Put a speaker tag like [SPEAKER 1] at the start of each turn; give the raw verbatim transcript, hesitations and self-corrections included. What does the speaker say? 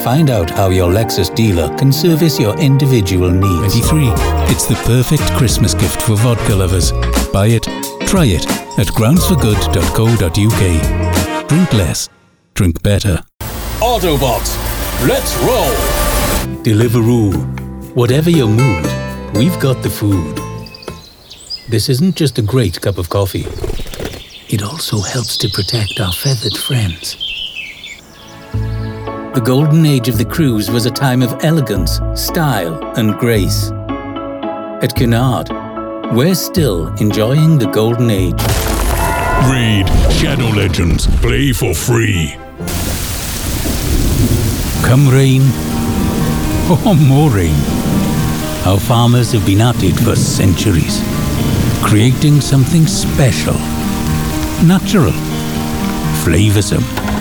[SPEAKER 1] Find out how your Lexus dealer can service your individual needs.
[SPEAKER 2] twenty-three. It's the perfect Christmas gift for vodka lovers. Buy it, try it at grounds for good dot co dot uk. Drink less, drink better.
[SPEAKER 3] Autobots, let's roll!
[SPEAKER 1] Deliveroo. Whatever your mood, we've got the food. This isn't just a great cup of coffee. It also helps to protect our feathered friends. The golden age of the cruise was a time of elegance, style, and grace. At Cunard, we're still enjoying the golden age.
[SPEAKER 4] Read Shadow Legends. Play for free.
[SPEAKER 1] Come rain, or more rain, our farmers have been at it for centuries, creating something special, natural, flavoursome.